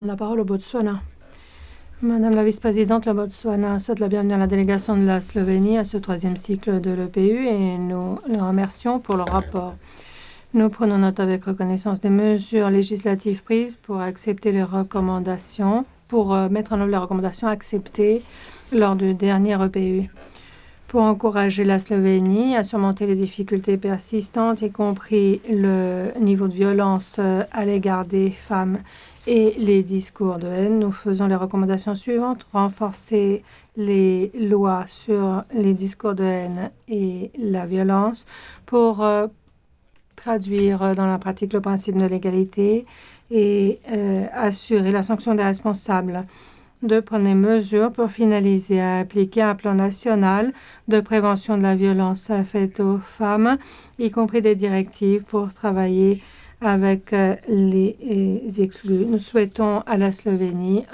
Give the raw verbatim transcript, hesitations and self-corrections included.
La parole au Botswana. Madame la vice-présidente, le Botswana souhaite la bienvenue à la délégation de la Slovénie à ce troisième cycle de l'E P U et nous les remercions pour le rapport. Nous prenons note avec reconnaissance des mesures législatives prises pour accepter les recommandations, pour euh, mettre en œuvre les recommandations acceptées lors du dernier E P U. Pour encourager la Slovénie à surmonter les difficultés persistantes, y compris le niveau de violence à l'égard des femmes et les discours de haine, nous faisons les recommandations suivantes. Renforcer les lois sur les discours de haine et la violence pour euh, traduire dans la pratique le principe de l'égalité et euh, assurer la sanction des responsables. De prendre des mesures pour finaliser et appliquer un plan national de prévention de la violence faite aux femmes, y compris des directives pour travailler avec les exclus. Nous souhaitons à la Slovénie